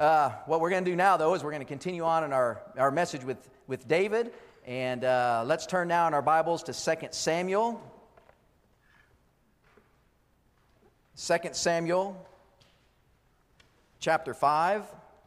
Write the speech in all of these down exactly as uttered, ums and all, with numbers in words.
Uh, what we're going to do now, though, is we're going to continue on in our, our message with, with David. And uh, let's turn now in our Bibles to Second Samuel. Second Samuel, chapter five,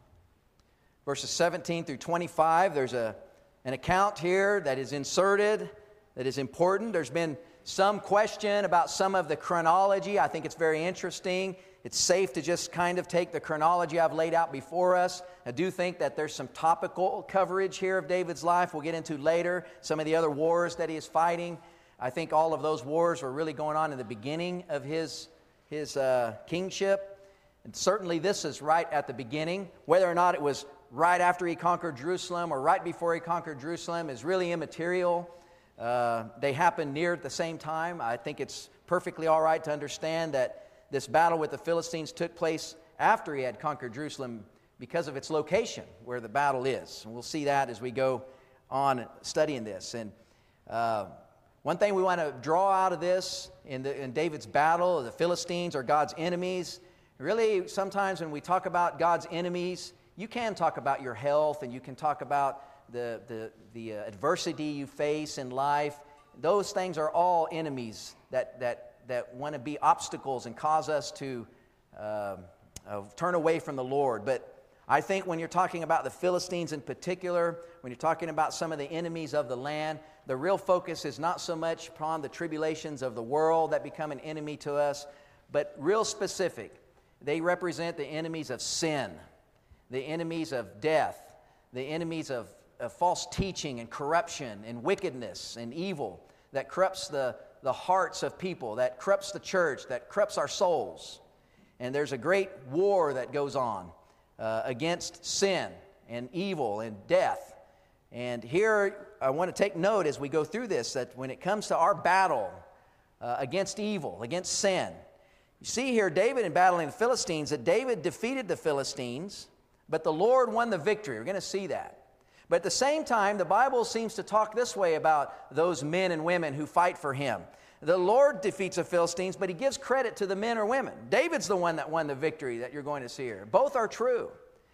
verses seventeen through twenty-five. There's a, an account here that is inserted that is important. There's been some question about some of the chronology. I think it's very interesting. It's safe to just kind of take the chronology I've laid out before us. I do think that there's some topical coverage here of David's life we'll get into later. Some of the other wars that he is fighting. I think all of those wars were really going on in the beginning of his, his uh, kingship. And certainly this is right at the beginning. Whether or not it was right after he conquered Jerusalem or right before he conquered Jerusalem is really immaterial. Uh, they happened near at the same time. I think it's perfectly all right to understand that this battle with the Philistines took place after he had conquered Jerusalem because of its location, where the battle is. And we'll see that as we go on studying this. And uh, one thing we want to draw out of this in, the, in David's battle, the Philistines are God's enemies. Really, sometimes when we talk about God's enemies, you can talk about your health and you can talk about the, the, the uh, adversity you face in life. Those things are all enemies that that that want to be obstacles and cause us to uh, uh, turn away from the Lord. But I think when you're talking about the Philistines in particular, when you're talking about some of the enemies of the land, the real focus is not so much upon the tribulations of the world that become an enemy to us, but real specific. They represent the enemies of sin, the enemies of death, the enemies of, of false teaching and corruption and wickedness and evil that corrupts the the hearts of people, that corrupts the church, that corrupts our souls. And there's a great war that goes on uh, against sin and evil and death. And here I want to take note as we go through this that when it comes to our battle uh, against evil, against sin, you see here David in battling the Philistines, that David defeated the Philistines, but the Lord won the victory. We're going to see that. But at the same time, the Bible seems to talk this way about those men and women who fight for him. The Lord defeats the Philistines, but he gives credit to the men or women. David's the one that won the victory that you're going to see here. Both are true.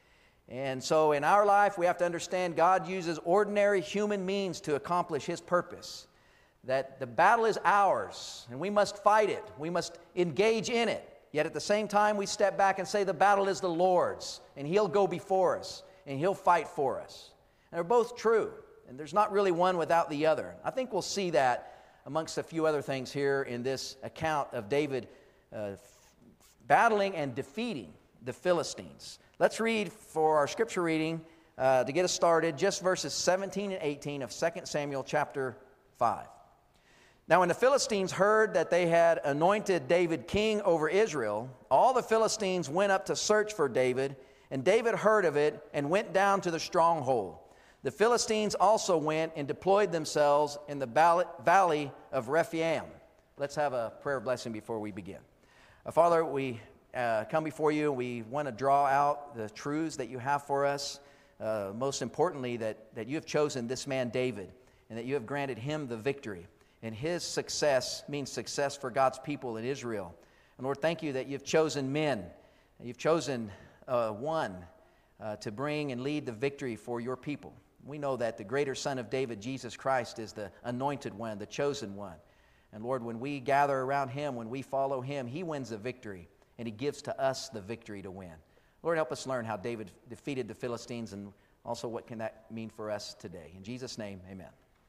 And so in our life, we have to understand God uses ordinary human means to accomplish his purpose. That the battle is ours, and we must fight it. We must engage in it. Yet at the same time, we step back and say the battle is the Lord's, and he'll go before us, and he'll fight for us. And they're both true, and there's not really one without the other. I think we'll see that amongst a few other things here in this account of David uh, battling and defeating the Philistines. Let's read for our scripture reading uh, to get us started, just verses seventeen and eighteen of Second Samuel chapter five. Now when the Philistines heard that they had anointed David king over Israel, all the Philistines went up to search for David, and David heard of it and went down to the stronghold. The Philistines also went and deployed themselves in the valley of Rephaim. Let's have a prayer blessing before we begin. Uh, Father, we uh, come before you. We want to draw out the truths that you have for us. Uh, most importantly, that, that you have chosen this man David and that you have granted him the victory. And his success means success for God's people in Israel. And Lord, thank you that you've chosen men. You've chosen uh, one uh, to bring and lead the victory for your people. We know that the greater Son of David, Jesus Christ, is the anointed one, the chosen one. And Lord, when we gather around him, when we follow him, he wins the victory, and he gives to us the victory to win. Lord, help us learn how David defeated the Philistines, and also what can that mean for us today. In Jesus' name, amen.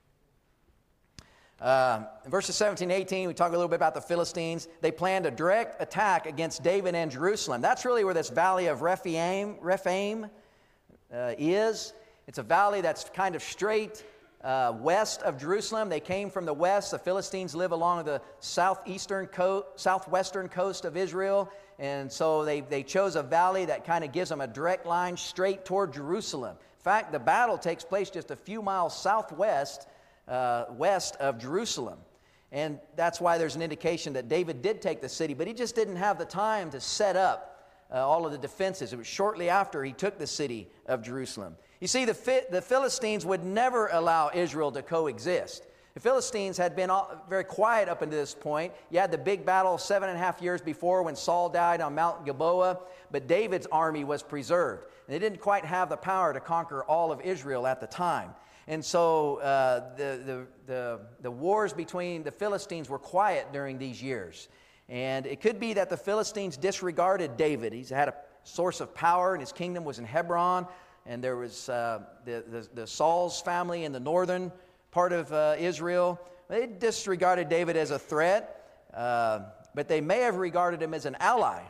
Uh, in verses seventeen and eighteen, we talk a little bit about the Philistines. They planned a direct attack against David and Jerusalem. That's really where this valley of Rephaim, Rephaim uh, is. It's a valley that's kind of straight uh, west of Jerusalem. They came from the west. The Philistines live along the southeastern coast, southwestern coast of Israel. And so they, they chose a valley that kind of gives them a direct line straight toward Jerusalem. In fact, the battle takes place just a few miles southwest uh, west of Jerusalem. And that's why there's an indication that David did take the city, but he just didn't have the time to set up uh, all of the defenses. It was shortly after he took the city of Jerusalem. You see, the, the Philistines would never allow Israel to coexist. The Philistines had been all, very quiet up until this point. You had the big battle seven and a half years before when Saul died on Mount Gilboa, but David's army was preserved. And they didn't quite have the power to conquer all of Israel at the time. And so uh, the, the, the, the wars between the Philistines were quiet during these years. And it could be that the Philistines disregarded David. He's had a source of power, and his kingdom was in Hebron. And there was uh, the, the, the Saul's family in the northern part of uh, Israel. They disregarded David as a threat, uh, but they may have regarded him as an ally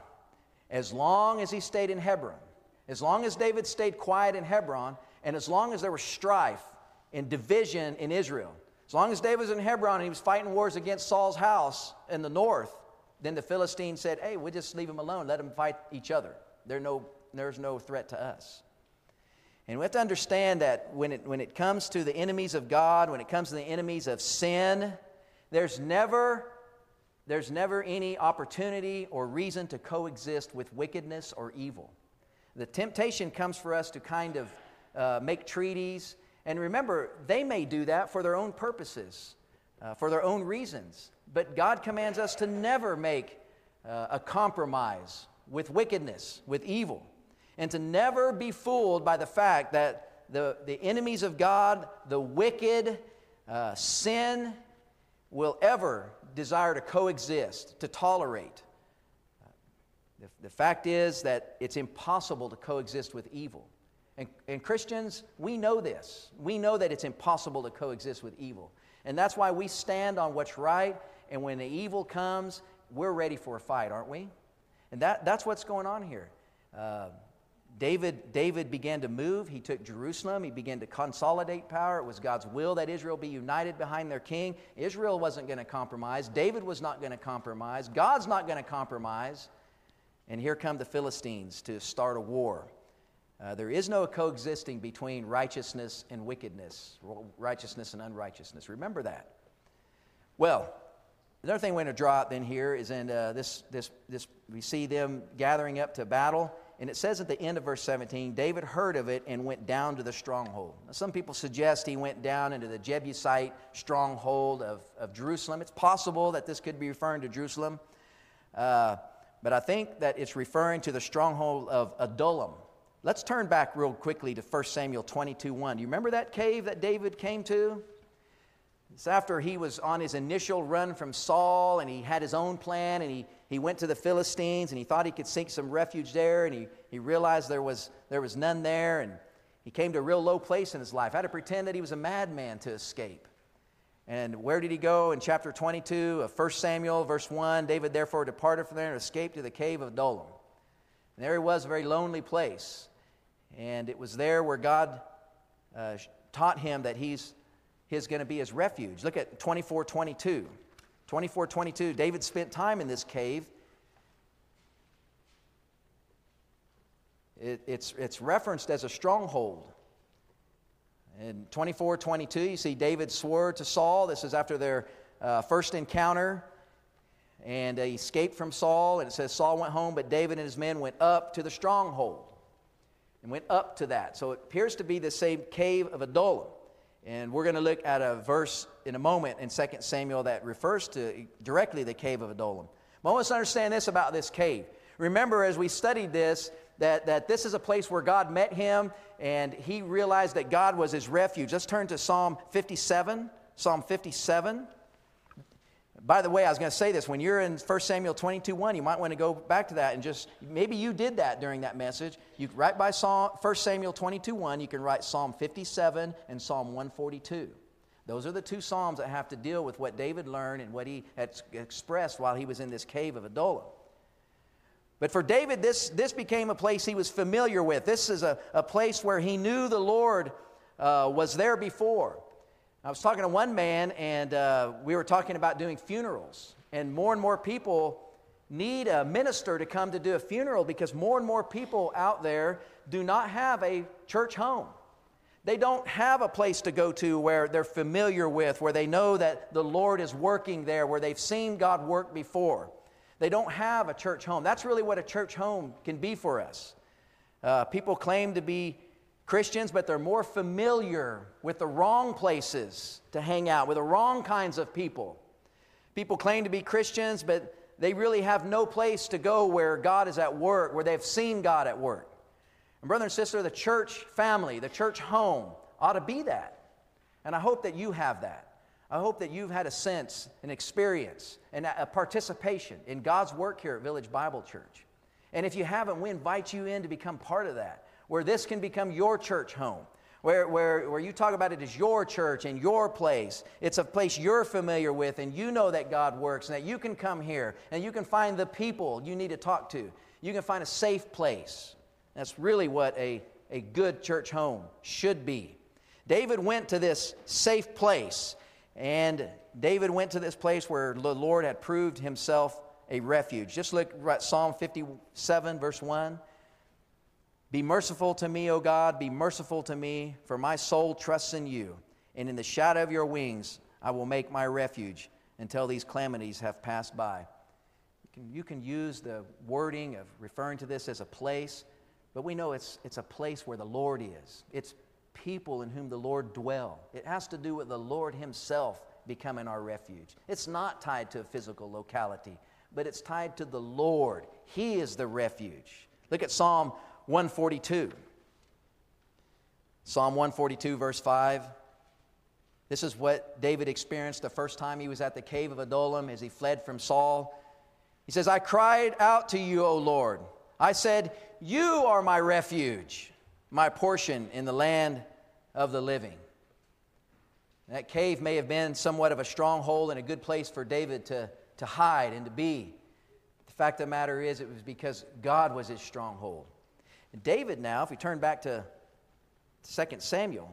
as long as he stayed in Hebron. As long as David stayed quiet in Hebron, and as long as there was strife and division in Israel. As long as David was in Hebron and he was fighting wars against Saul's house in the north, then the Philistines said, hey, we'll just leave them alone. Let them fight each other. They're no, there's no threat to us. And we have to understand that when it, when it comes to the enemies of God, when it comes to the enemies of sin, there's never, there's never any opportunity or reason to coexist with wickedness or evil. The temptation comes for us to kind of uh, make treaties. And remember, they may do that for their own purposes, uh, for their own reasons. But God commands us to never make uh, a compromise with wickedness, with evil. And to never be fooled by the fact that the, the enemies of God, the wicked, uh, sin, will ever desire to coexist, to tolerate. Uh, the, the fact is that it's impossible to coexist with evil. And, and Christians, we know this. We know that it's impossible to coexist with evil. And that's why we stand on what's right, and when the evil comes, we're ready for a fight, aren't we? And that, that's what's going on here. Uh, David, David began to move. He took Jerusalem. He began to consolidate power. It was God's will that Israel be united behind their king. Israel wasn't going to compromise. David was not going to compromise. God's not going to compromise. And here come the Philistines to start a war. Uh, there is no coexisting between righteousness and wickedness, righteousness and unrighteousness. Remember that. Well, another thing we're going to draw out then here is in uh, this, this, this, we see them gathering up to battle. And it says at the end of verse seventeen, David heard of it and went down to the stronghold. Now, some people suggest he went down into the Jebusite stronghold of, of Jerusalem. It's possible that this could be referring to Jerusalem. Uh, but I think that it's referring to the stronghold of Adullam. Let's turn back real quickly to First Samuel twenty-two one. Do you remember that cave that David came to? It's after he was on his initial run from Saul, and he had his own plan, and he, he went to the Philistines, and he thought he could seek some refuge there, and he, he realized there was, there was none there, and he came to a real low place in his life. Had to pretend that he was a madman to escape. And where did he go? In chapter twenty-two of First Samuel, verse one, David therefore departed from there and escaped to the cave of Adullam. And there he was, a very lonely place. And it was there where God uh, taught him that he's, he's going to be his refuge. Look at twenty-four twenty-two. twenty-four twenty-two, David spent time in this cave. It, it's, it's referenced as a stronghold. In twenty-four twenty-two, you see David swore to Saul. This is after their uh, first encounter. And uh, he escaped from Saul. And it says Saul went home, but David and his men went up to the stronghold. And went up to that. So it appears to be the same cave of Adullam. And we're going to look at a verse in a moment in Second Samuel that refers to directly the cave of Adullam. But I want us to understand this about this cave. Remember, as we studied this, that, that this is a place where God met him, and he realized that God was his refuge. Let's turn to Psalm fifty-seven. Psalm fifty-seven. By the way, I was going to say this. When you're in First Samuel twenty-two one, you might want to go back to that and just, maybe you did that during that message. You right by Psalm, First Samuel twenty-two one, you can write Psalm fifty-seven and Psalm one forty-two. Those are the two psalms that have to deal with what David learned and what he had expressed while he was in this cave of Adullam. But for David, this, this became a place he was familiar with. This is a, a place where he knew the Lord uh, was there before. I was talking to one man, and uh, we were talking about doing funerals. And more and more people need a minister to come to do a funeral because more and more people out there do not have a church home. They don't have a place to go to where they're familiar with, where they know that the Lord is working there, where they've seen God work before. They don't have a church home. That's really what a church home can be for us. Uh, people claim to be Christians, but they're more familiar with the wrong places to hang out, with the wrong kinds of people. People claim to be Christians, but they really have no place to go where God is at work, where they've seen God at work. And brother and sister, the church family, the church home ought to be that. And I hope that you have that. I hope that you've had a sense, an experience, and a participation in God's work here at Village Bible Church. And if you haven't, we invite you in to become part of that, where this can become your church home, where, where, where you talk about it as your church and your place. It's a place you're familiar with, and you know that God works, and that you can come here, and you can find the people you need to talk to. You can find a safe place. That's really what a, a good church home should be. David went to this safe place, and David went to this place where the Lord had proved himself a refuge. Just look at Psalm fifty-seven, verse one. Be merciful to me, O God, be merciful to me, for my soul trusts in you, and in the shadow of your wings I will make my refuge until these calamities have passed by. You can, you can use the wording of referring to this as a place, but we know it's, it's a place where the Lord is. It's people in whom the Lord dwell. It has to do with the Lord himself becoming our refuge. It's not tied to a physical locality, but it's tied to the Lord. He is the refuge. Look at Psalm one forty-two. Psalm one forty-two, verse five. This is what David experienced the first time he was at the cave of Adullam as he fled from Saul. He says, I cried out to you, O Lord. I said, you are my refuge, my portion in the land of the living. That cave may have been somewhat of a stronghold and a good place for David to, to hide and to be. The fact of the matter is, it was because God was his stronghold. And David now, if we turn back to Second Samuel,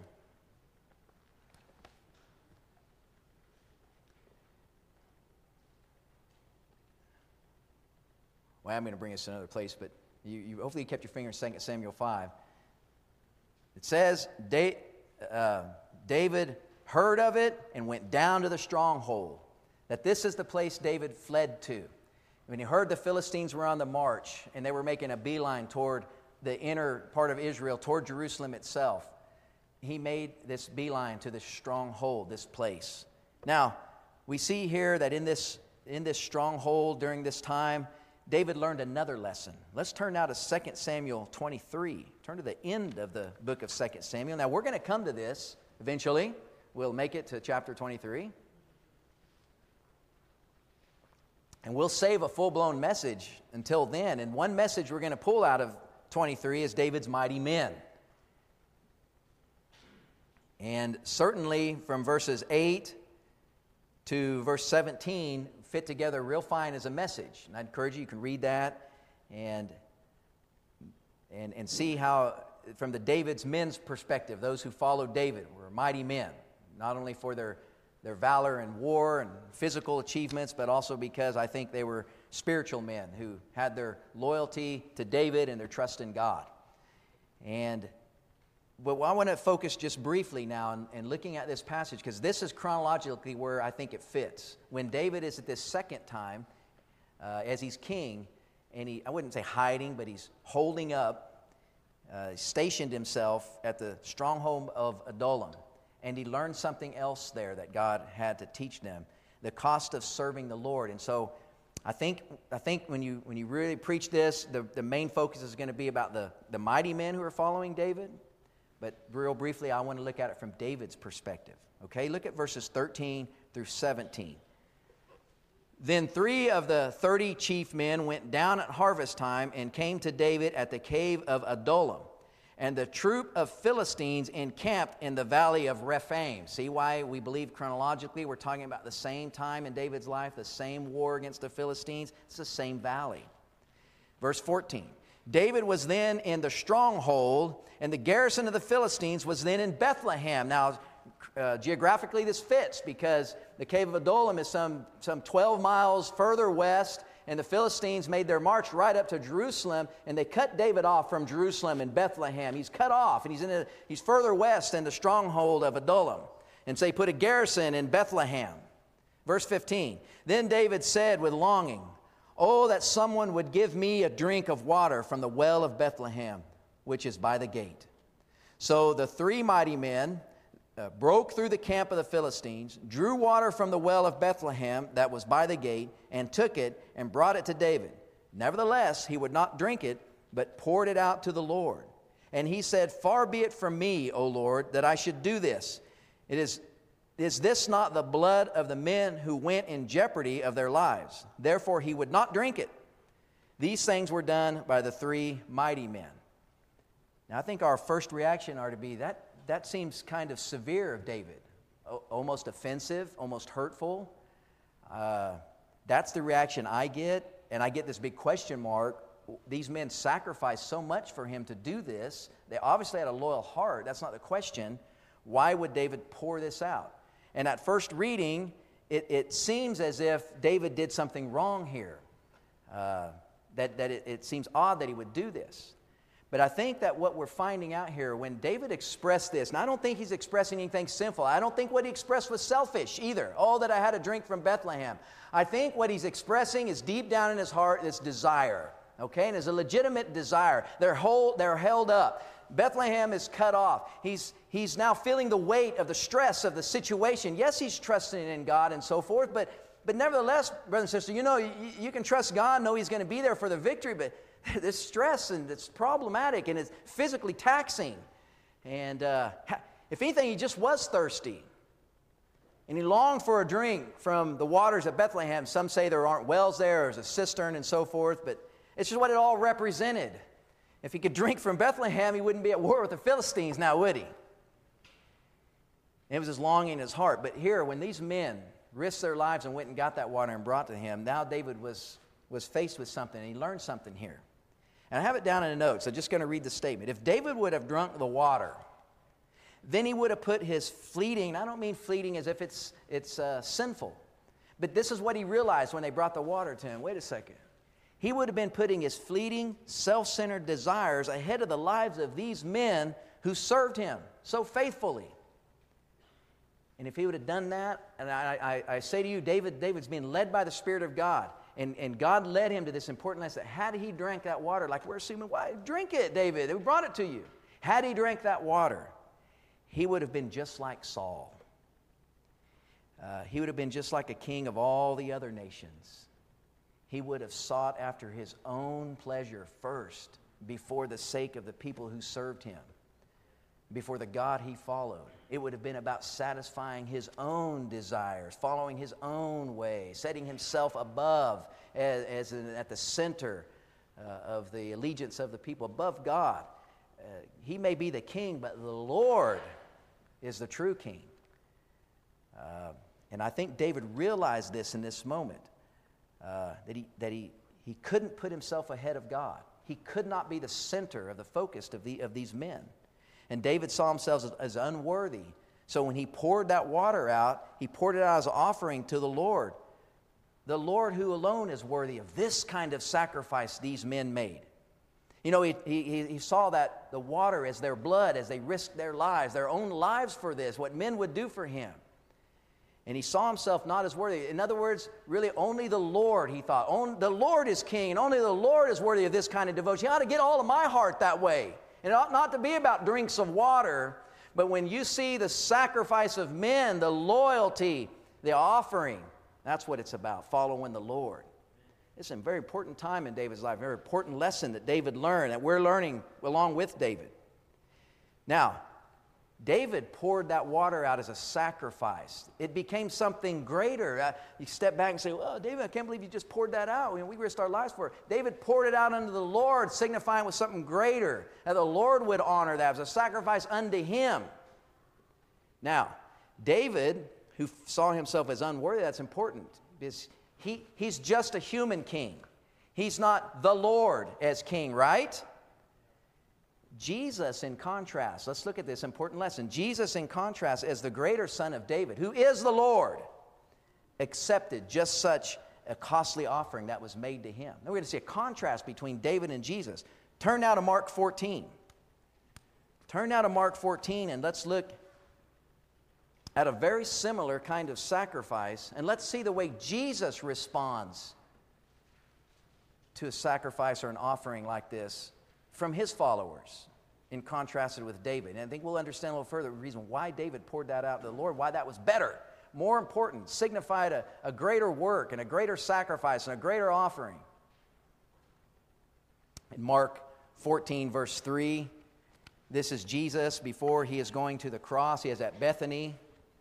well, I'm going to bring us to another place, but you, you hopefully you kept your finger in Second Samuel five. It says, da- uh, David heard of it and went down to the stronghold. That this is the place David fled to. When he heard the Philistines were on the march and they were making a beeline toward the inner part of Israel, toward Jerusalem itself, he made this beeline to this stronghold, this place. Now, we see here that in this, in this stronghold during this time, David learned another lesson. Let's turn now to Second Samuel twenty-three. Turn to the end of the book of Second Samuel. Now, we're going to come to this eventually. We'll make it to chapter twenty-three. And we'll save a full-blown message until then. And one message we're going to pull out of twenty-three is David's mighty men. And certainly from verses eight to verse seventeen fit together real fine as a message. And I encourage you, you can read that and, and, and see how, from the David's men's perspective, those who followed David were mighty men, not only for their, their valor in war and physical achievements, but also because I think they were spiritual men who had their loyalty to David and their trust in God. And but I want to focus just briefly now in, in looking at this passage, because this is chronologically where I think it fits. When David is at this second time, uh, as he's king, and he, I wouldn't say hiding, but he's holding up, uh, stationed himself at the stronghold of Adullam, and he learned something else there that God had to teach them, the cost of serving the Lord. And so I think I think when you when you really preach this, the, the main focus is going to be about the, the mighty men who are following David. But real briefly, I want to look at it from David's perspective. Okay, look at verses thirteen through seventeen. Then three of the thirty chief men went down at harvest time and came to David at the cave of Adullam. And the troop of Philistines encamped in the valley of Rephaim. See why we believe chronologically we're talking about the same time in David's life, the same war against the Philistines. It's the same valley. Verse fourteen. David was then in the stronghold, and the garrison of the Philistines was then in Bethlehem. Now, uh, geographically, this fits because the cave of Adullam is some, some twelve miles further west, and the Philistines made their march right up to Jerusalem, and they cut David off from Jerusalem and Bethlehem. He's cut off, and he's, in a, he's further west in the stronghold of Adullam. And so he put a garrison in Bethlehem. Verse fifteen, then David said with longing, oh, that someone would give me a drink of water from the well of Bethlehem, which is by the gate. So the three mighty men uh, broke through the camp of the Philistines, drew water from the well of Bethlehem that was by the gate, and took it and brought it to David. Nevertheless, he would not drink it, but poured it out to the Lord. And he said, Far be it from me, O Lord, that I should do this. It is, is this not the blood of the men who went in jeopardy of their lives? Therefore he would not drink it. These things were done by the three mighty men. Now I think our first reaction ought to be, that, that seems kind of severe of David. O- almost offensive, almost hurtful. Uh, that's the reaction I get, and I get this big question mark. These men sacrificed so much for him to do this. They obviously had a loyal heart. That's not the question. Why would David pour this out? And at first reading, it, it seems as if David did something wrong here. Uh, that that it, it seems odd that he would do this. But I think that what we're finding out here, when David expressed this, and I don't think he's expressing anything sinful. I don't think what he expressed was selfish either. Oh, that I had a drink from Bethlehem. I think what he's expressing is deep down in his heart, this desire. Okay, and it's a legitimate desire. They're whole, they're held up. Bethlehem is cut off. He's he's now feeling the weight of the stress of the situation. Yes, he's trusting in God and so forth, but but nevertheless, brother and sister, you know, you, you can trust God, know He's going to be there for the victory, but this stress and it's problematic and it's physically taxing. And uh, if anything, he just was thirsty. And he longed for a drink from the waters of Bethlehem. Some say there aren't wells there, there's a cistern and so forth, but it's just what it all represented. If he could drink from Bethlehem, he wouldn't be at war with the Philistines now, would he? It was his longing in his heart. But here, when these men risked their lives and went and got that water and brought to him, now David was, was faced with something, and he learned something here. And I have it down in the notes. I'm just going to read the statement. If David would have drunk the water, then he would have put his fleeting, I don't mean fleeting as if it's, it's uh, sinful, but this is what he realized when they brought the water to him. Wait a second. He would have been putting his fleeting, self-centered desires ahead of the lives of these men who served him so faithfully. And if he would have done that, and I, I, I say to you, David, David's being led by the Spirit of God. And, and God led him to this important lesson. Had he drank that water, like we're assuming, why? Drink it, David. We brought it to you. Had he drank that water, he would have been just like Saul. Uh, he would have been just like a king of all the other nations. He would have sought after his own pleasure first before the sake of the people who served him, before the God he followed. It would have been about satisfying his own desires, following his own way, setting himself above as, as in, at the center uh, of the allegiance of the people, above God. Uh, he may be the king, but the Lord is the true king. Uh, and I think David realized this in this moment. Uh, that he that he he couldn't put himself ahead of God. He could not be the center of the focus of the of these men. And David saw himself as, as unworthy. So when he poured that water out, he poured it out as an offering to the Lord. The Lord who alone is worthy of this kind of sacrifice these men made. You know, he, he, he saw that the water as their blood, as they risked their lives, their own lives for this, what men would do for him. And he saw himself not as worthy. In other words, really only the Lord, he thought. Only, the Lord is king, and only the Lord is worthy of this kind of devotion. He ought to get all of my heart that way. And it ought not to be about drinks of water, but when you see the sacrifice of men, the loyalty, the offering, that's what it's about, following the Lord. It's a very important time in David's life, a very important lesson that David learned, that we're learning along with David. Now, David poured that water out as a sacrifice. It became something greater. Uh, you step back and say, well, David, I can't believe you just poured that out. I mean, we risked our lives for it. David poured it out unto the Lord, signifying with something greater, that the Lord would honor that. It was a sacrifice unto him. Now, David, who saw himself as unworthy, that's important, because he, he's just a human king. He's not the Lord as king, right? Jesus, in contrast, let's look at this important lesson. Jesus, in contrast, as the greater son of David, who is the Lord, accepted just such a costly offering that was made to him. Now we're going to see a contrast between David and Jesus. Turn now to Mark fourteen. Turn now to Mark fourteen, and let's look at a very similar kind of sacrifice, and let's see the way Jesus responds to a sacrifice or an offering like this from his followers. in contrasted with David. And I think we'll understand a little further the reason why David poured that out to the Lord, why that was better, more important, signified a, a greater work and a greater sacrifice and a greater offering. In Mark fourteen, verse three, this is Jesus before he is going to the cross. He is at Bethany.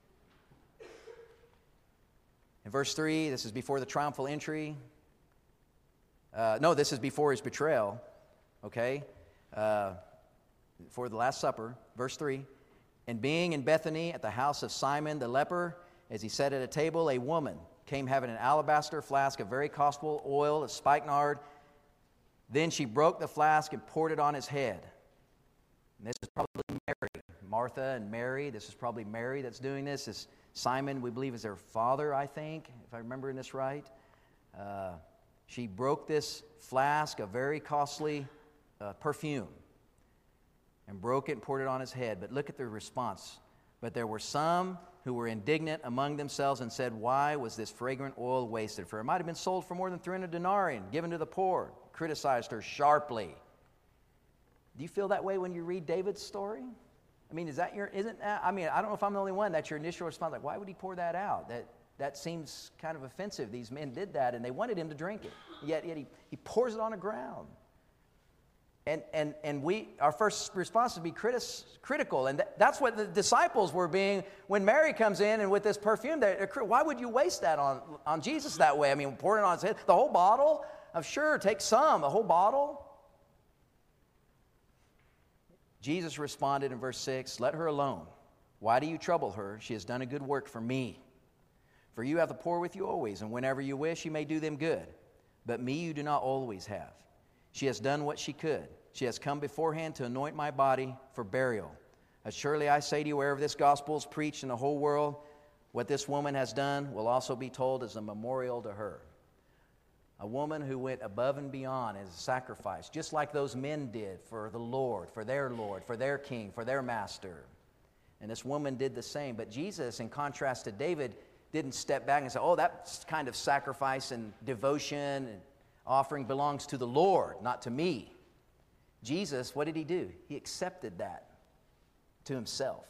In verse three, this is before the triumphal entry. Uh, no, this is before his betrayal, okay? Uh, for the Last Supper, verse three. And being in Bethany at the house of Simon the leper, as he sat at a table, a woman came having an alabaster flask of very costly oil of spikenard. Then she broke the flask and poured it on his head. And this is probably Mary, Martha and Mary. This is probably Mary that's doing this. This Simon, we believe, is their father, I think, if I remember this right. Uh, she broke this flask of very costly uh, perfume and broke it and poured it on his head. But look at the response. But there were some who were indignant among themselves and said, why was this fragrant oil wasted? For it might have been sold for more than three hundred denarii and given to the poor. Criticized her sharply. Do you feel that way when you read David's story? I mean, is that your, isn't that, I mean, I don't know if I'm the only one. That's your initial response. Like, why would he pour that out? That that seems kind of offensive. These men did that and they wanted him to drink it. Yet, yet he, he pours it on the ground. And and and we, our first response would be critis, critical. And th- that's what the disciples were being when Mary comes in and with this perfume. Why would you waste that on, on Jesus that way? I mean, pouring it on his head. The whole bottle? Of sure, take some, the whole bottle. Jesus responded in verse six, let her alone. Why do you trouble her? She has done a good work for me. For you have the poor with you always, and whenever you wish, you may do them good. But me you do not always have. She has done what she could. She has come beforehand to anoint my body for burial. As surely I say to you, wherever this gospel is preached in the whole world, what this woman has done will also be told as a memorial to her. A woman who went above and beyond as a sacrifice, just like those men did for the Lord, for their Lord, for their king, for their master. And this woman did the same. But Jesus, in contrast to David, didn't step back and say, oh, that kind of sacrifice and devotion and offering belongs to the Lord, not to me. Jesus, what did he do? He accepted that to himself.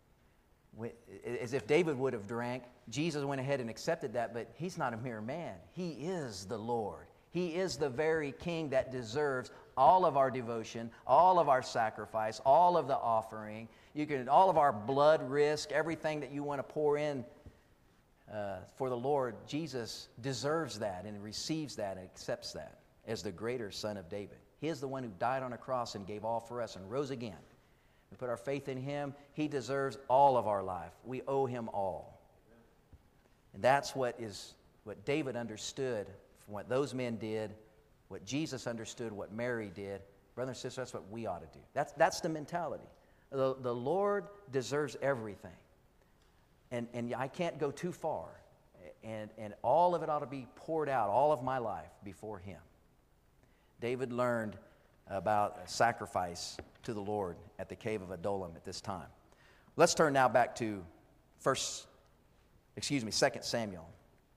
As if David would have drank, Jesus went ahead and accepted that, but he's not a mere man. He is the Lord. He is the very king that deserves all of our devotion, all of our sacrifice, all of the offering. You can, all of our blood risk, everything that you want to pour in uh, for the Lord. Jesus deserves that and receives that and accepts that as the greater Son of David. He is the one who died on a cross and gave all for us and rose again. We put our faith in him. He deserves all of our life. We owe him all. And that's what is what David understood from what those men did, what Jesus understood, what Mary did. Brother and sister, that's what we ought to do. That's, that's the mentality. The, the Lord deserves everything. And, and I can't go too far. And, and all of it ought to be poured out, all of my life, before him. David learned about sacrifice to the Lord at the cave of Adullam at this time. Let's turn now back to first, excuse me, Second Samuel.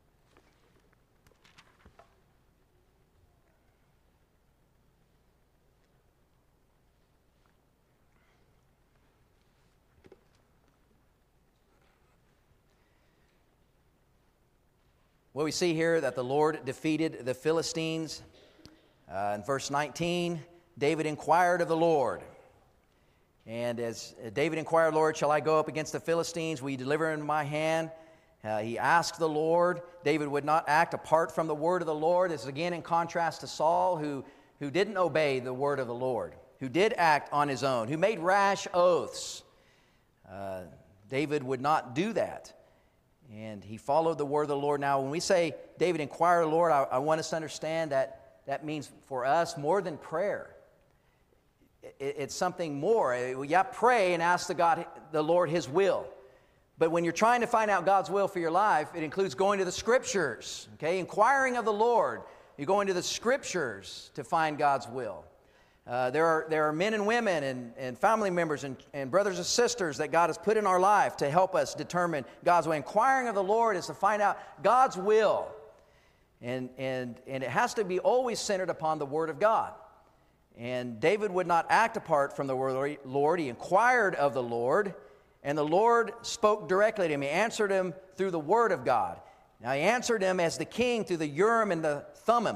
Well, we see here that the Lord defeated the Philistines. Uh, in verse nineteen, David inquired of the Lord. And as David inquired, Lord, shall I go up against the Philistines? Will you deliver into my hand? Uh, he asked the Lord. David would not act apart from the word of the Lord. This is again in contrast to Saul, who, who didn't obey the word of the Lord, who did act on his own, who made rash oaths. Uh, David would not do that. And he followed the word of the Lord. Now, when we say David inquired of the Lord, I, I want us to understand that that means for us more than prayer. It, it's something more. Yeah, pray and ask the God, the Lord, his will. But when you're trying to find out God's will for your life, it includes going to the Scriptures, okay? Inquiring of the Lord. You go into the Scriptures to find God's will. Uh, there are there are men and women and, and family members and, and brothers and sisters that God has put in our life to help us determine God's way. Inquiring of the Lord is to find out God's will. And, and, and it has to be always centered upon the Word of God. And David would not act apart from the Lord. He inquired of the Lord, and the Lord spoke directly to him. He answered him through the word of God. Now, he answered him as the king through the Urim and the Thummim.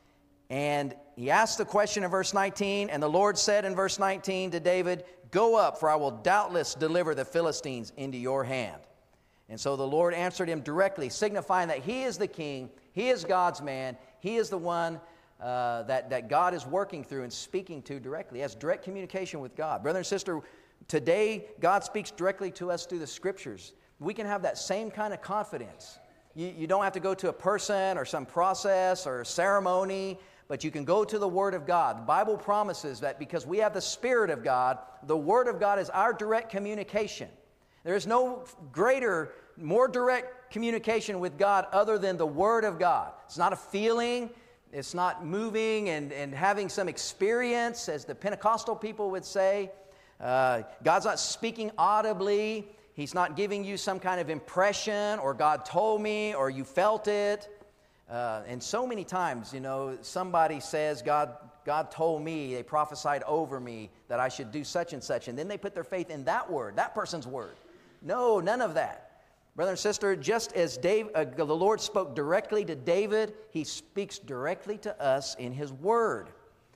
And he asked the question in verse nineteen, and the Lord said in verse nineteen to David, "Go up, for I will doubtless deliver the Philistines into your hand." And so the Lord answered him directly, signifying that he is the king, he is God's man, he is the one uh, that, that God is working through and speaking to directly. He has direct communication with God. Brother and sister, today God speaks directly to us through the Scriptures. We can have that same kind of confidence. You, you don't have to go to a person or some process or a ceremony, but you can go to the Word of God. The Bible promises that because we have the Spirit of God, the Word of God is our direct communication. There is no greater, more direct communication with God other than the Word of God. It's not a feeling. It's not moving and, and having some experience, as the Pentecostal people would say. Uh, God's not speaking audibly. He's not giving you some kind of impression, or God told me, or you felt it. Uh, and so many times, you know, somebody says, God, God told me, they prophesied over me that I should do such and such, and then they put their faith in that word, that person's word. No, none of that. Brother and sister, just as Dave, uh, the Lord spoke directly to David, He speaks directly to us in His Word.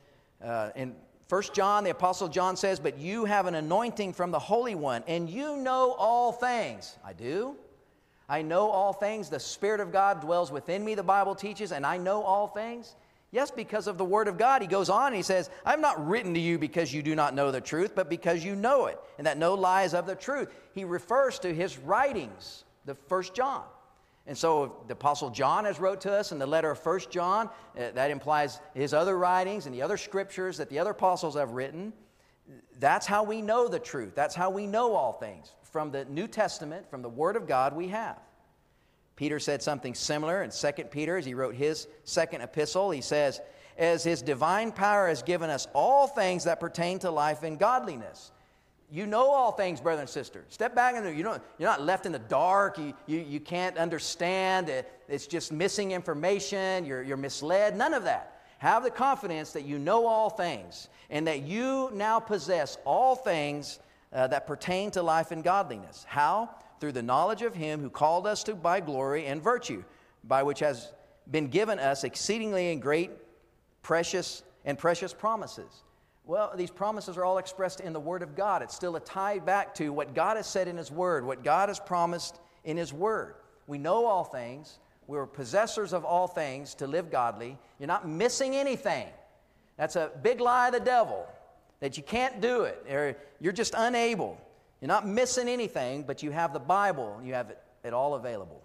Uh, in First John, the Apostle John says, "But you have an anointing from the Holy One, and you know all things." I do. I know all things. The Spirit of God dwells within me, the Bible teaches, and I know all things. Yes, because of the Word of God. He goes on and he says, "I've not written to you because you do not know the truth, but because you know it, and that no lie is of the truth." He refers to his writings, the First John. And so the Apostle John has wrote to us in the letter of First John. Uh, that implies his other writings and the other scriptures that the other apostles have written. That's how we know the truth. That's how we know all things. From the New Testament, from the Word of God we have. Peter said something similar in Second Peter as he wrote his second epistle. He says, "As His divine power has given us all things that pertain to life and godliness." You know all things, brother and sister. Step back and you don't, you're not left in the dark. You, you, you can't understand. It's just missing information. You're, you're misled. None of that. Have the confidence that you know all things and that you now possess all things uh, that pertain to life and godliness. How? Through the knowledge of Him who called us to by glory and virtue, by which has been given us exceedingly and great, precious and precious promises. Well, these promises are all expressed in the Word of God. It's still a tie back to what God has said in His Word, what God has promised in His Word. We know all things. We're possessors of all things to live godly. You're not missing anything. That's a big lie of the devil, that you can't do it, or you're just unable. You're not missing anything, but you have the Bible. You have it, it all available.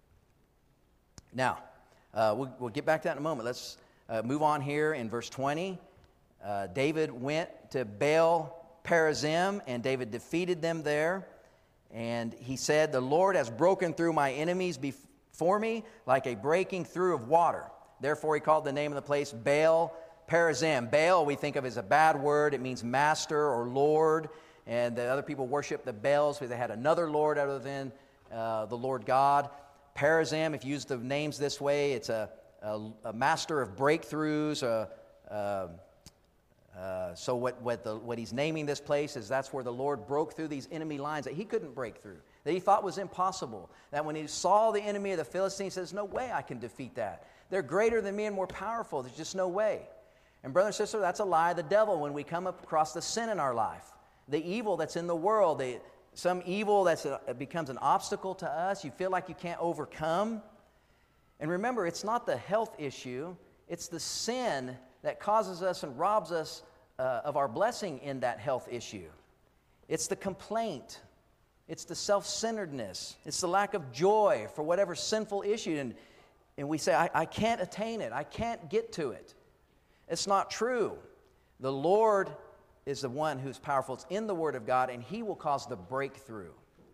Now, uh, we'll, we'll get back to that in a moment. Let's uh, move on here in verse twenty. Uh, David went to Baal Perazim, and David defeated them there. And he said, "The Lord has broken through my enemies before me like a breaking through of water." Therefore, he called the name of the place Baal Perazim. Baal we think of as a bad word. It means master or lord. And the other people worship the Baals because they had another lord other than uh, the Lord God. Perazim, if you use the names this way, it's a, a, a master of breakthroughs, a, a Uh, so what, what, the, what he's naming this place is that's where the Lord broke through these enemy lines that he couldn't break through, that he thought was impossible. That when he saw the enemy of the Philistines, he says, "No way I can defeat that. They're greater than me and more powerful. There's just no way." And brother and sister, that's a lie of the devil when we come across the sin in our life, the evil that's in the world, the, some evil that becomes an obstacle to us, you feel like you can't overcome. And remember, it's not the health issue, it's the sin that causes us and robs us uh, of our blessing in that health issue. It's the complaint. It's the self-centeredness. It's the lack of joy for whatever sinful issue. And, and we say, I, I can't attain it. I can't get to it. It's not true. The Lord is the one who's powerful. It's in the Word of God, and He will cause the breakthrough.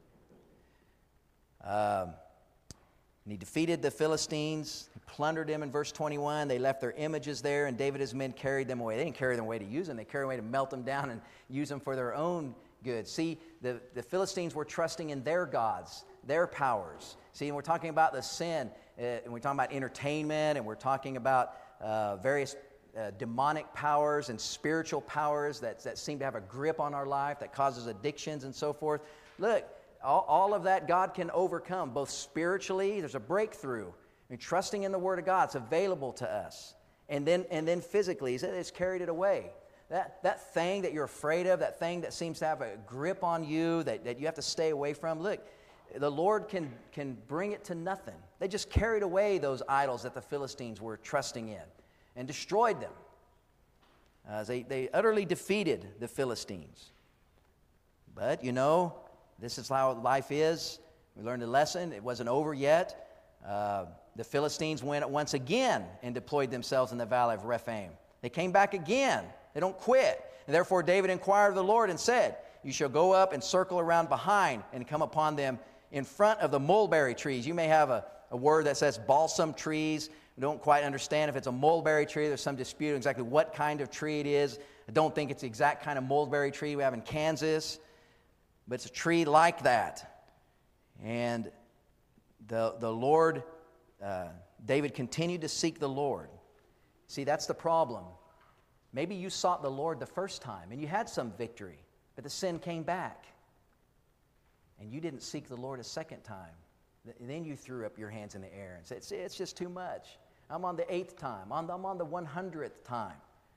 Um, And he defeated the Philistines, he plundered them in verse twenty-one. They left their images there, and David and his men carried them away. They didn't carry them away to use them. They carried them away to melt them down and use them for their own good. See, the, the Philistines were trusting in their gods, their powers. See, and we're talking about the sin, uh, and we're talking about entertainment, and we're talking about uh, various uh, demonic powers and spiritual powers that, that seem to have a grip on our life, that causes addictions and so forth. Look, all, all of that God can overcome, both spiritually, there's a breakthrough. I mean, trusting in the Word of God, it's available to us. And then, and then physically, it's carried it away. That, that thing that you're afraid of, that thing that seems to have a grip on you, that, that you have to stay away from, look, the Lord can, can bring it to nothing. They just carried away those idols that the Philistines were trusting in and destroyed them. Uh, they, they utterly defeated the Philistines. But, you know, this is how life is. We learned a lesson. It wasn't over yet. Uh, the Philistines went once again and deployed themselves in the valley of Rephaim. They came back again. They don't quit. And therefore David inquired of the Lord and said, "You shall go up and circle around behind and come upon them in front of the mulberry trees." You may have a, a word that says balsam trees. We don't quite understand if it's a mulberry tree. There's some dispute exactly what kind of tree it is. I don't think it's the exact kind of mulberry tree we have in Kansas, but it's a tree like that. And the, the Lord, uh, David continued to seek the Lord. See, that's the problem. Maybe you sought the Lord the first time and you had some victory, but the sin came back. And you didn't seek the Lord a second time. Then you threw up your hands in the air and said, "It's, it's just too much. I'm on the eighth time. I'm on the one hundredth time."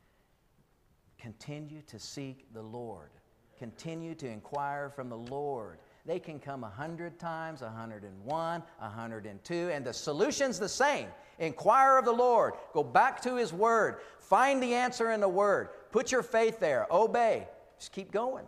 Continue to seek the Lord. Continue to inquire from the Lord. They can come a hundred times, a hundred and one, a hundred and two, and the solution's the same. Inquire of the Lord. Go back to His Word. Find the answer in the Word. Put your faith there. Obey. Just keep going.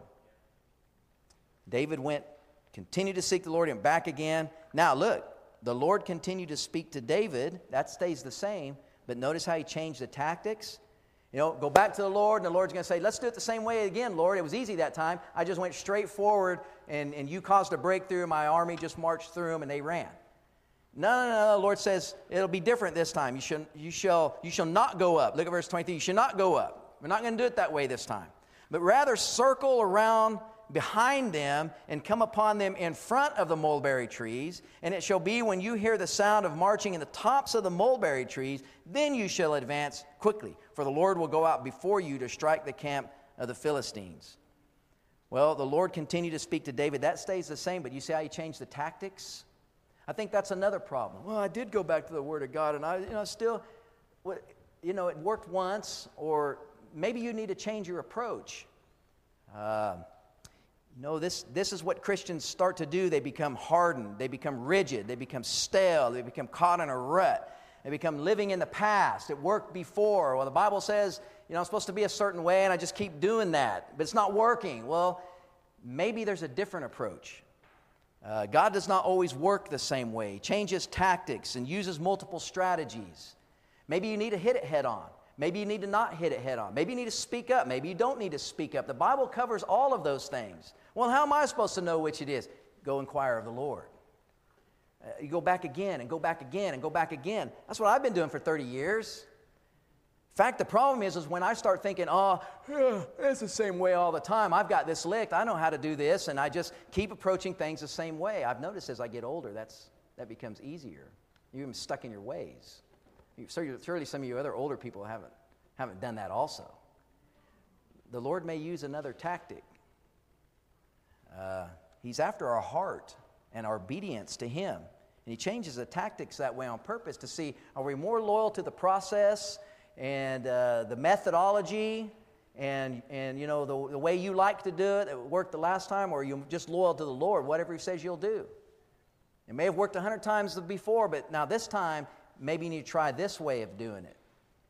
David went, continued to seek the Lord, and back again. Now look, the Lord continued to speak to David. That stays the same, but notice how He changed the tactics. You know, go back to the Lord, and the Lord's going to say, "Let's do it the same way again, Lord. It was easy that time. I just went straight forward, and, and you caused a breakthrough. My army just marched through them, and they ran." No, no, no. The Lord says, it'll be different this time. You shall, you shall, you shall not go up. Look at verse twenty-three. You shall not go up. We're not going to do it that way this time. But rather circle around behind them and come upon them in front of the mulberry trees. And it shall be when you hear the sound of marching in the tops of the mulberry trees, then you shall advance quickly. For the Lord will go out before you to strike the camp of the Philistines. Well, the Lord continued to speak to David. That stays the same, but you see how He changed the tactics? I think that's another problem. Well, I did go back to the Word of God, and I, you know, still, you know, it worked once, or maybe you need to change your approach. Uh, you know, this, this is what Christians start to do. They become hardened. They become rigid. They become stale. They become caught in a rut. They become living in the past. It worked before. Well, the Bible says, you know, I'm supposed to be a certain way, and I just keep doing that, but it's not working. Well, maybe there's a different approach. Uh, God does not always work the same way. He changes tactics and uses multiple strategies. Maybe you need to hit it head on. Maybe you need to not hit it head on. Maybe you need to speak up. Maybe you don't need to speak up. The Bible covers all of those things. Well, how am I supposed to know which it is? Go inquire of the Lord. Uh, you go back again and go back again and go back again. That's what I've been doing for thirty years. In fact, the problem is, is when I start thinking, oh, it's the same way all the time. I've got this licked. I know how to do this, and I just keep approaching things the same way. I've noticed as I get older, that's that becomes easier. You're even stuck in your ways. Surely some of you other older people haven't, haven't done that also. The Lord may use another tactic. Uh, he's after our heart and our obedience to Him. And He changes the tactics that way on purpose to see, are we more loyal to the process and uh, the methodology and, and you know, the, the way you like to do it, it worked the last time, or are you just loyal to the Lord, whatever He says you'll do? It may have worked a hundred times before, but now this time, maybe you need to try this way of doing it.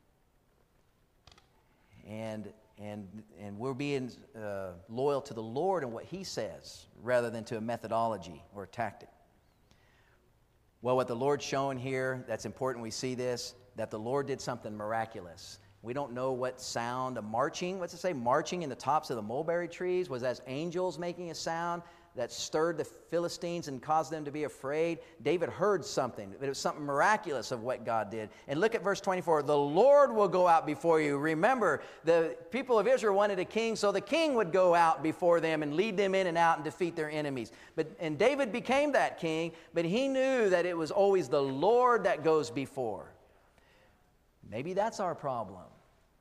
And and and we're being uh, loyal to the Lord and what He says rather than to a methodology or a tactic. Well, what the Lord's showing here, that's important we see this, that the Lord did something miraculous. We don't know what sound, a marching, what's it say, marching in the tops of the mulberry trees? Was that angels making a sound that stirred the Philistines and caused them to be afraid? David heard something, but it was something miraculous of what God did. And look at verse twenty-four. The Lord will go out before you. Remember, the people of Israel wanted a king, so the king would go out before them and lead them in and out and defeat their enemies. But and David became that king, but he knew that it was always the Lord that goes before. Maybe that's our problem.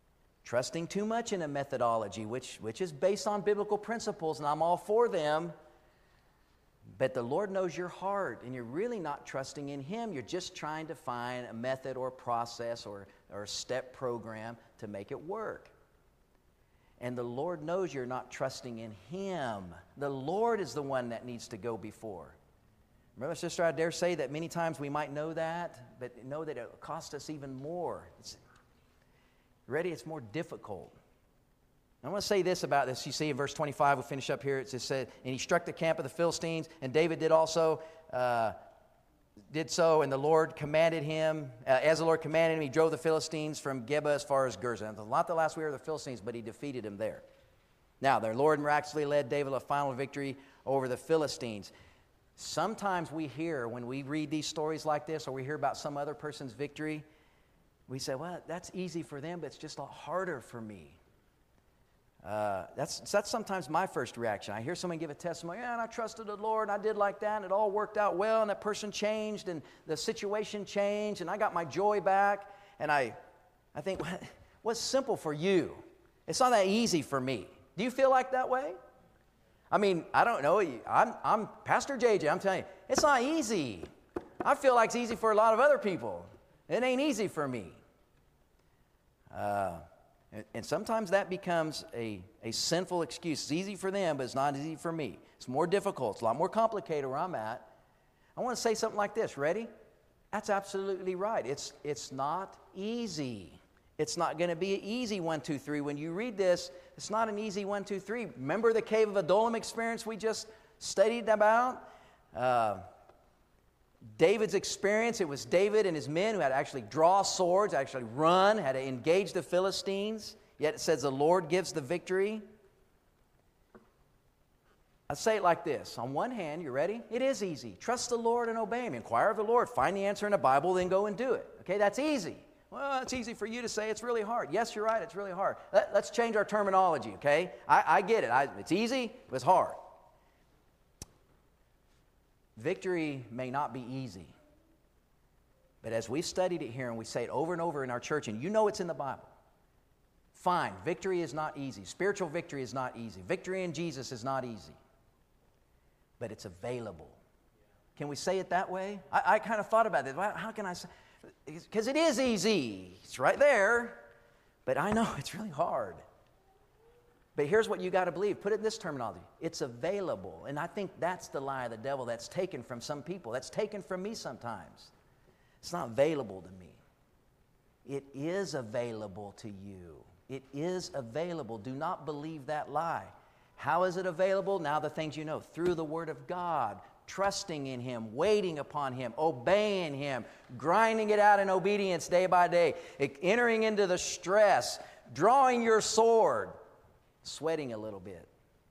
trusting too much in a methodology, which, which is based on biblical principles, and I'm all for them. But the Lord knows your heart, and you're really not trusting in Him. You're just trying to find a method or process or, or a step program to make it work. And the Lord knows you're not trusting in Him. The Lord is the one that needs to go before. Brother, sister, I dare say that many times we might know that, but know that it will cost us even more. It's, ready? It's more difficult. I want to say this about this. You see in verse twenty-five, we'll finish up here. It just said, and he struck the camp of the Philistines, and David did also, uh, did so, and the Lord commanded him, uh, as the Lord commanded him, he drove the Philistines from Geba as far as Gezer. Not the last we heard of the Philistines, but he defeated them there. Now, their Lord miraculously led David a final victory over the Philistines. Sometimes we hear, when we read these stories like this, or we hear about some other person's victory, we say, well, that's easy for them, but it's just a lot harder for me. Uh, that's, that's sometimes my first reaction. I hear someone give a testimony, yeah, and I trusted the Lord, and I did like that, and it all worked out well, and that person changed, and the situation changed, and I got my joy back. And I, I think, what, what's simple for you? It's not that easy for me. Do you feel like that way? I mean, I don't know. I'm, I'm Pastor J J. I'm telling you, it's not easy. I feel like it's easy for a lot of other people. It ain't easy for me. Uh, and, and sometimes that becomes a, a sinful excuse. It's easy for them, but it's not easy for me. It's more difficult. It's a lot more complicated where I'm at. I want to say something like this. Ready? That's absolutely right. It's, it's not easy. It's not going to be an easy one, two, three. When you read this, it's not an easy one, two, three. Remember the Cave of Adullam experience we just studied about? Uh, David's experience, it was David and his men who had to actually draw swords, actually run, had to engage the Philistines. Yet it says the Lord gives the victory. I say it like this. On one hand, you ready? It is easy. Trust the Lord and obey Him. Inquire of the Lord. Find the answer in the Bible, then go and do it. Okay, that's easy. Well, it's easy for you to say. It's really hard. Yes, you're right. It's really hard. Let, let's change our terminology, okay? I, I get it. I, it's easy, but it's hard. Victory may not be easy. But as we've studied it here and we say it over and over in our church, and you know it's in the Bible, fine, victory is not easy. Spiritual victory is not easy. Victory in Jesus is not easy. But it's available. Can we say it that way? I, I kind of thought about this. How can I say? Because it is easy. It's right there. But I know it's really hard. But here's what you got to believe. Put it in this terminology. It's available. And I think that's the lie of the devil that's taken from some people. That's taken from me sometimes. It's not available to me. It is available to you. It is available. Do not believe that lie. How is it available? Now the things you know. Through the Word of God. Trusting in Him, waiting upon Him, obeying Him, grinding it out in obedience day by day, entering into the stress, drawing your sword, sweating a little bit.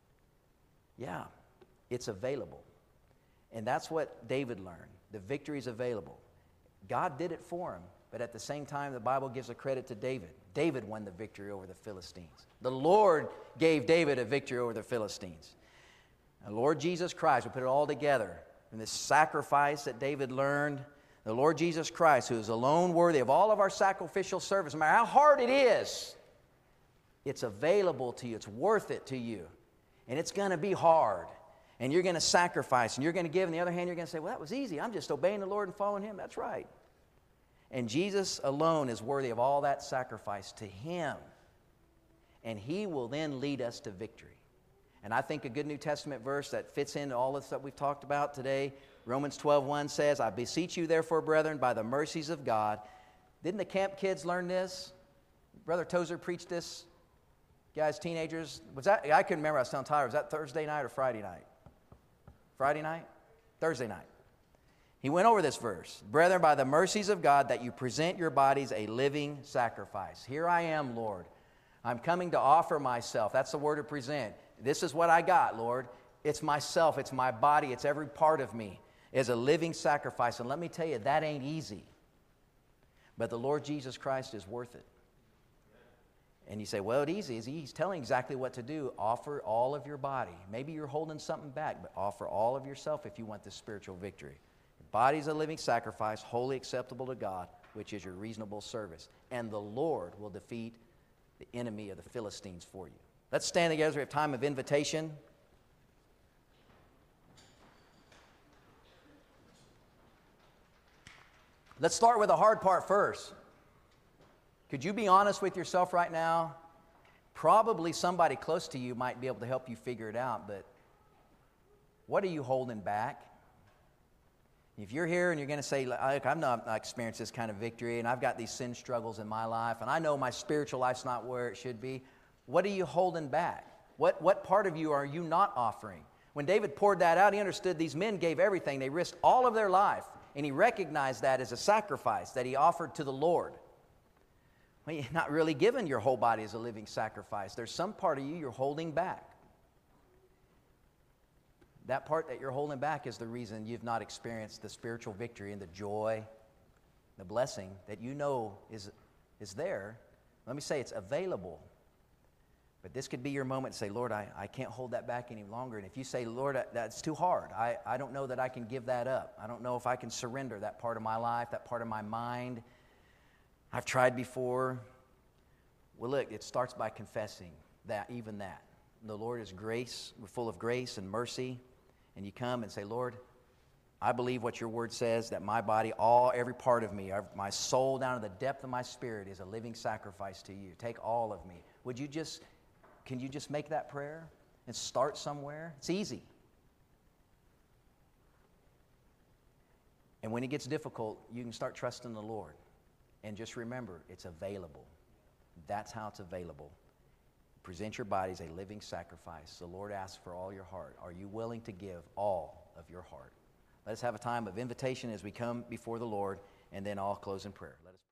Yeah, it's available. And that's what David learned. The victory is available. God did it for him, but at the same time, the Bible gives a credit to David. David won the victory over the Philistines. The Lord gave David a victory over the Philistines. The Lord Jesus Christ, we put it all together in this sacrifice that David learned. The Lord Jesus Christ, who is alone worthy of all of our sacrificial service, no matter how hard it is, it's available to you. It's worth it to you. And it's going to be hard. And you're going to sacrifice and you're going to give. On the other hand, you're going to say, well, that was easy. I'm just obeying the Lord and following Him. That's right. And Jesus alone is worthy of all that sacrifice to Him. And He will then lead us to victory. And I think a good New Testament verse that fits into all this that we've talked about today, Romans twelve one says, I beseech you therefore, brethren, by the mercies of God. Didn't the camp kids learn this? Brother Tozer preached this. Guys, teenagers, was that, I couldn't remember, I was telling Tyler, was that Thursday night or Friday night? Friday night? Thursday night. He went over this verse. Brethren, by the mercies of God, that you present your bodies a living sacrifice. Here I am, Lord. I'm coming to offer myself. That's the word to present. This is what I got, Lord. It's myself. It's my body. It's every part of me as a living sacrifice. And let me tell you, that ain't easy. But the Lord Jesus Christ is worth it. And you say, well, it's easy. He's telling exactly what to do. Offer all of your body. Maybe you're holding something back, but offer all of yourself if you want this spiritual victory. Your body is a living sacrifice, wholly acceptable to God, which is your reasonable service. And the Lord will defeat the enemy of the Philistines for you. Let's stand together. We have time of invitation. Let's start with the hard part first. Could you be honest with yourself right now? Probably somebody close to you might be able to help you figure it out, but what are you holding back? If you're here and you're going to say, look, I've not experienced this kind of victory, and I've got these sin struggles in my life, and I know my spiritual life's not where it should be, what are you holding back? What, what part of you are you not offering? When David poured that out, he understood these men gave everything. They risked all of their life, and he recognized that as a sacrifice that he offered to the Lord. Well, you're not really giving your whole body as a living sacrifice. There's some part of you you're holding back. That part that you're holding back is the reason you've not experienced the spiritual victory and the joy, the blessing that you know is, is there. Let me say it's available. But this could be your moment to say, Lord, I, I can't hold that back any longer. And if you say, Lord, that's too hard. I, I don't know that I can give that up. I don't know if I can surrender that part of my life, that part of my mind. I've tried before. Well, look, it starts by confessing that, even that. The Lord is grace. We're full of grace and mercy. And you come and say, Lord, I believe what your word says, that my body, all, every part of me, my soul down to the depth of my spirit is a living sacrifice to you. Take all of me. Would you just, can you just make that prayer and start somewhere? It's easy. And when it gets difficult, you can start trusting the Lord. And just remember, it's available. That's how it's available. Present your body as a living sacrifice. The Lord asks for all your heart. Are you willing to give all of your heart? Let us have a time of invitation as we come before the Lord, and then I'll close in prayer. Let us